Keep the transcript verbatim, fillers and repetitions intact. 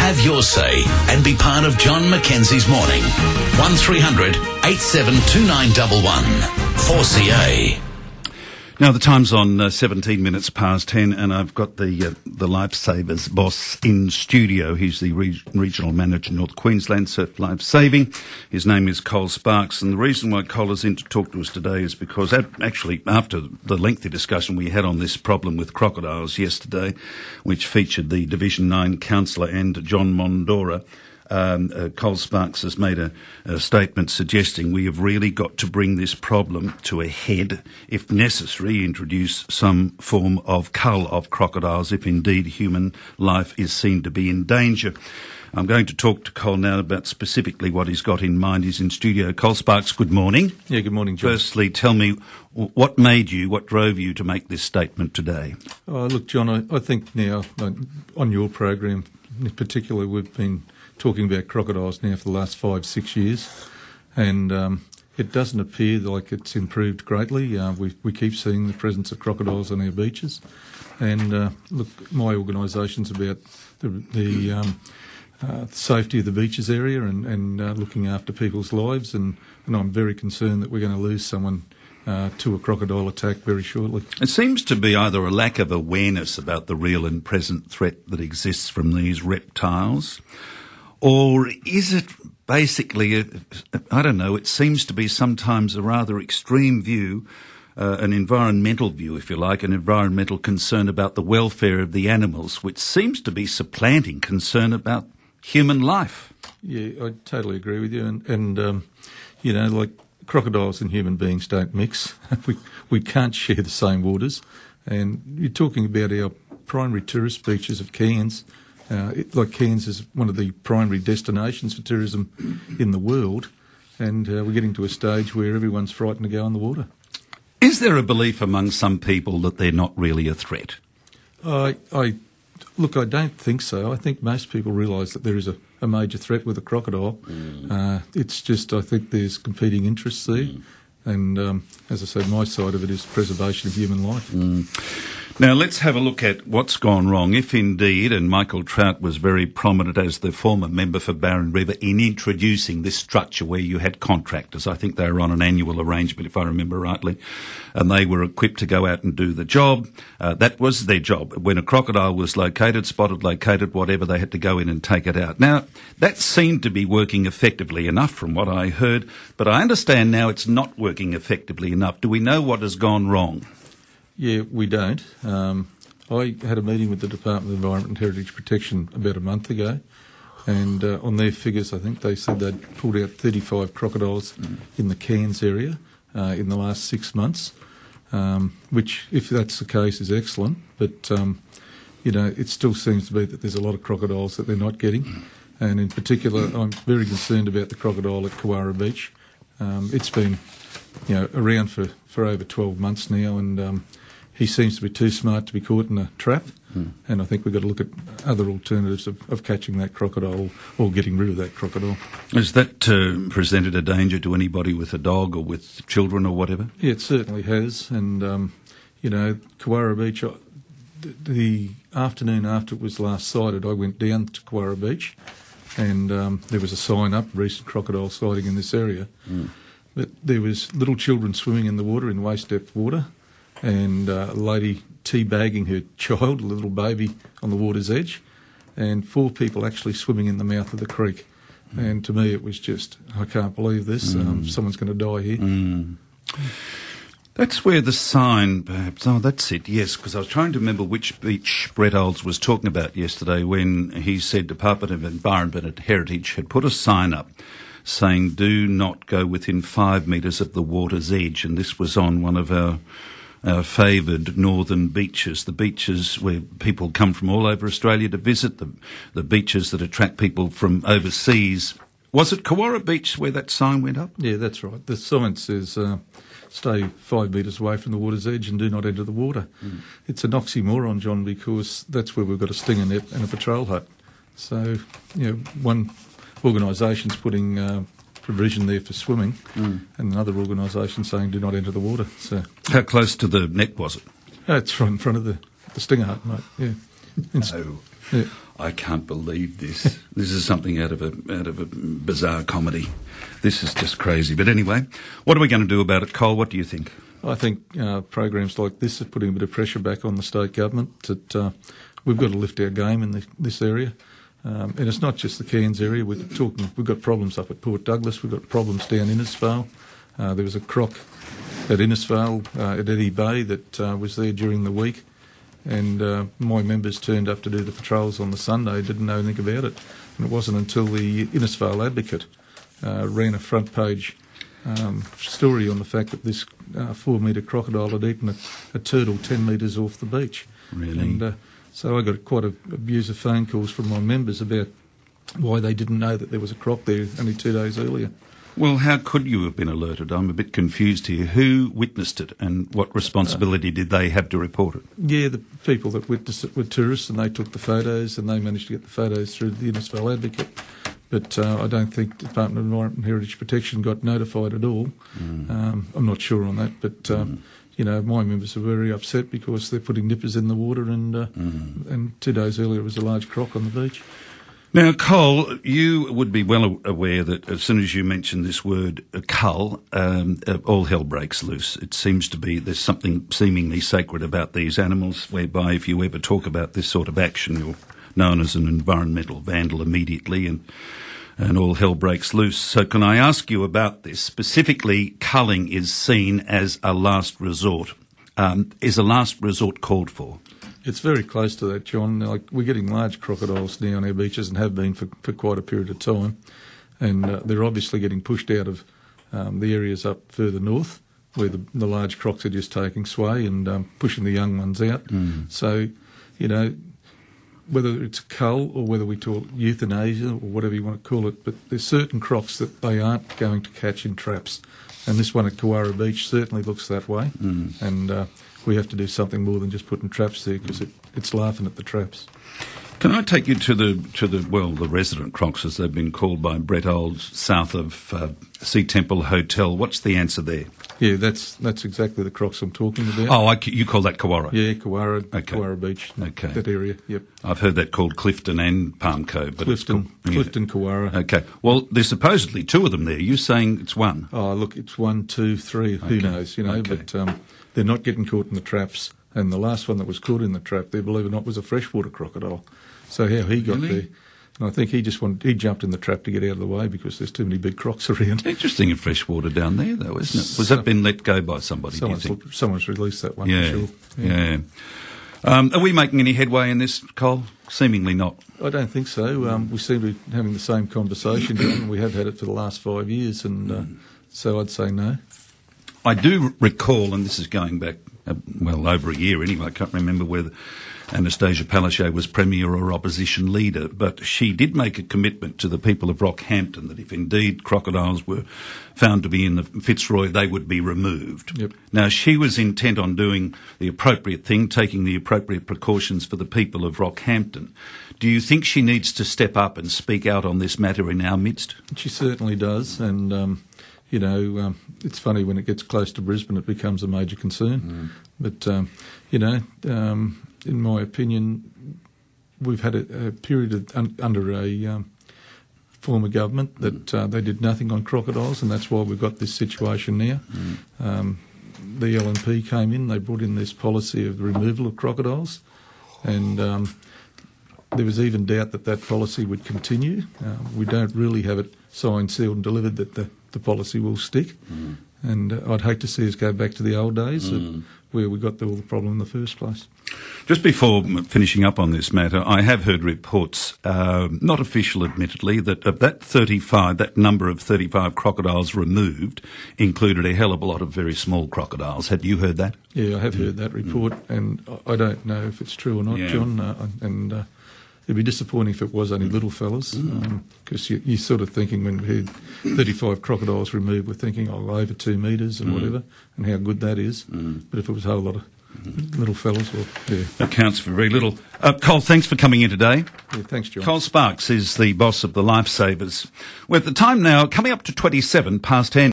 Have your say and be part of John Mackenzie's morning. one three hundred eight seven two nine one one. four C A. Now, the time's on uh, seventeen minutes past ten, and I've got the uh, the Lifesavers boss in studio. He's the re- regional manager, North Queensland Surf Life Saving. His name is Col Sparks, and the reason why Col is in to talk to us today is because, at, actually, after the lengthy discussion we had on this problem with crocodiles yesterday, which featured the Division nine councillor and John Mondora, Um, uh, Col Sparks has made a, a statement suggesting we have really got to bring this problem to a head, if necessary, introduce some form of cull of crocodiles if indeed human life is seen to be in danger. I'm going to talk to Col now about specifically what he's got in mind. He's in studio. Col Sparks, good morning. Yeah, good morning, John. Firstly, tell me what made you, what drove you to make this statement today? Oh, look, John, I, I think now uh, on your program in particular we've been talking about crocodiles now for the last five, six years, and um, it doesn't appear like it's improved greatly. Uh, we, we keep seeing the presence of crocodiles on our beaches, and uh, look, my organisation's about the, the um, uh, safety of the beaches area and, and uh, looking after people's lives, and, and I'm very concerned that we're going to lose someone Uh, to a crocodile attack very shortly. It seems to be either a lack of awareness about the real and present threat that exists from these reptiles, or is it basically, a, I don't know, it seems to be sometimes a rather extreme view, uh, an environmental view, if you like, an environmental concern about the welfare of the animals, which seems to be supplanting concern about human life. Yeah, I totally agree with you, and, and um, you know, like, crocodiles and human beings don't mix. we we can't share the same waters. And you're talking about our primary tourist beaches of Cairns. Uh, it, like Cairns is one of the primary destinations for tourism in the world, and uh, we're getting to a stage where everyone's frightened to go on the water. Is there a belief among some people that they're not really a threat? I, I look, I don't think so. I think most people realise that there is a a major threat with a crocodile. Mm. Uh, it's just, I think there's competing interests there. Mm. And um, as I said, my side of it is preservation of human life. Mm. Now, let's have a look at what's gone wrong, if indeed, and Michael Trout was very prominent as the former member for Barron River in introducing this structure where you had contractors. I think they were on an annual arrangement, if I remember rightly, and they were equipped to go out and do the job. Uh, that was their job. When a crocodile was located, spotted, located, whatever, they had to go in and take it out. Now, that seemed to be working effectively enough from what I heard, but I understand now it's not working effectively enough. Do we know what has gone wrong? Yeah, we don't. Um, I had a meeting with the Department of Environment and Heritage Protection about a month ago, and uh, on their figures, I think they said they'd pulled out thirty-five crocodiles mm. in the Cairns area uh, in the last six months, um, which, if that's the case, is excellent. But, um, you know, it still seems to be that there's a lot of crocodiles that they're not getting, mm. and in particular, I'm very concerned about the crocodile at Kowara Beach. Um, it's been, you know, around for, for over twelve months now, and um, he seems to be too smart to be caught in a trap, mm. and I think we've got to look at other alternatives of, of catching that crocodile or getting rid of that crocodile. Has that uh, presented a danger to anybody with a dog or with children or whatever? Yeah, it certainly has, and, um, you know, Kowara Beach, uh, the, the afternoon after it was last sighted, I went down to Kowara Beach, and um, there was a sign up, recent crocodile sighting in this area, mm. but there was little children swimming in the water, in waist-depth water, and uh, a lady teabagging her child, a little baby, on the water's edge, and four people actually swimming in the mouth of the creek. Mm. And to me it was just, I can't believe this, mm. um, someone's going to die here. Mm. That's where the sign, perhaps, oh, that's it, yes, because I was trying to remember which beach Brett Olds was talking about yesterday when he said Department of Environment and Heritage had put a sign up saying do not go within five metres of the water's edge, and this was on one of our Uh, favoured northern beaches, the beaches where people come from all over Australia to visit, the, the beaches that attract people from overseas. Was it Kowara Beach where that sign went up? Yeah, that's right. The sign says uh, stay five metres away from the water's edge and do not enter the water. Mm. It's an oxymoron, John, because that's where we've got a stinger net and a patrol hut. So, you know, one organisation's putting uh, provision there for swimming, mm. and another organisation saying do not enter the water. So, how close to the net was it? Uh, it's right in front of the, the stinger hut, mate. Yeah. No. Yeah. I can't believe this. This is something out of a out of a bizarre comedy. This is just crazy. But anyway, what are we going to do about it, Cole? What do you think? I think uh, programs like this are putting a bit of pressure back on the state government that uh, we've got to lift our game in the, this area. Um, and it's not just the Cairns area. We're talking. We've got problems up at Port Douglas. We've got problems down Innisfail. Uh, there was a croc at Innisfail uh, at Eddy Bay that uh, was there during the week. And uh, my members turned up to do the patrols on the Sunday, didn't know anything about it. And it wasn't until the Innisfail Advocate uh, ran a front page um, story on the fact that this uh, four metre crocodile had eaten a, a turtle ten metres off the beach. Really? And uh, so I got quite a abuse of phone calls from my members about why they didn't know that there was a croc there only two days earlier. Well, how could you have been alerted? I'm a bit confused here. Who witnessed it and what responsibility did they have to report it? Yeah, the people that witnessed it were tourists and they took the photos and they managed to get the photos through the Innisfail Advocate. But uh, I don't think the Department of Environment and Heritage Protection got notified at all. Mm. Um, I'm not sure on that, but um, mm. you know, my members are very upset because they're putting nippers in the water and, uh, mm. and two days earlier was a large croc on the beach. Now, Cole, you would be well aware that as soon as you mention this word uh, cull, um, uh, all hell breaks loose. It seems to be there's something seemingly sacred about these animals, whereby if you ever talk about this sort of action, you're known as an environmental vandal immediately, and and all hell breaks loose. So can I ask you about this? Specifically, culling is seen as a last resort. Um, is a last resort called for? It's very close to that, John. Like, we're getting large crocodiles now on our beaches and have been for, for quite a period of time. And uh, they're obviously getting pushed out of um, the areas up further north where the, the large crocs are just taking sway and um, pushing the young ones out. Mm. So, you know, whether it's cull or whether we call it euthanasia or whatever you want to call it, but there's certain crocs that they aren't going to catch in traps. And this one at Kawara Beach certainly looks that way. Mm. And uh, we have to do something more than just putting traps there because it, it's laughing at the traps. Can I take you to the to the well the resident crocs as they've been called by Brett Olds south of uh, Sea Temple Hotel? What's the answer there? Yeah, that's that's exactly the crocs I'm talking about. Oh, I, you call that Kawara? Yeah, Kawara, okay. Kawara Beach, okay. That area. Yep. I've heard that called Clifton and Palm Cove, but Clifton, it's called, Clifton, Kawara. Okay. Well, there's supposedly two of them there. You're saying it's one? Oh, look, it's one, two, three. Who okay. knows? You know, okay. but um, they're not getting caught in the traps. And the last one that was caught in the trap there, believe it or not, was a freshwater crocodile. So how he got really? there, and I think he just wanted, he jumped in the trap to get out of the way because there's too many big crocs around. Interesting in freshwater down there, though, isn't it? Was so, that been let go by somebody, someone's, do you think? Someone's released that one, yeah, for sure. Yeah. yeah. Um, are we making any headway in this, Cole? Seemingly not. I don't think so. Um, we seem to be having the same conversation, and we have had it for the last five years, and uh, so I'd say no. I do recall, and this is going back, uh, well, over a year anyway, I can't remember whether Anastasia Palaszczuk was Premier or Opposition Leader, but she did make a commitment to the people of Rockhampton that if indeed crocodiles were found to be in the Fitzroy, they would be removed. Yep. Now, she was intent on doing the appropriate thing, taking the appropriate precautions for the people of Rockhampton. Do you think she needs to step up and speak out on this matter in our midst? She certainly does, and... Um, You know, um, it's funny when it gets close to Brisbane, it becomes a major concern. Mm. But, um, you know, um, in my opinion, we've had a, a period of, un, under a um, former government that uh, they did nothing on crocodiles, and that's why we've got this situation now. Mm. Um, the L N P came in, they brought in this policy of the removal of crocodiles, and um, there was even doubt that that policy would continue. Uh, we don't really have it signed, sealed and delivered that the, the policy will stick. Mm. And uh, I'd hate to see us go back to the old days mm. of where we got the, all the problem in the first place. Just before finishing up on this matter, I have heard reports, uh, not official admittedly, that of that thirty-five, that number of thirty-five crocodiles removed included a hell of a lot of very small crocodiles. Have you heard that? Yeah, I have heard that report, mm. and I don't know if it's true or not, yeah. John, uh, and... Uh, It'd be disappointing if it was only little fellas, because mm. um, you, you're sort of thinking when we had thirty-five crocodiles removed, we're thinking, oh, over two metres and mm. whatever, and how good that is. Mm. But if it was a whole lot of mm. little fellas, well, yeah. That counts for very little. Uh, Cole, thanks for coming in today. Yeah, thanks, John. Cole Sparks is the boss of the Lifesavers. We're at the time now, coming up to twenty-seven past ten.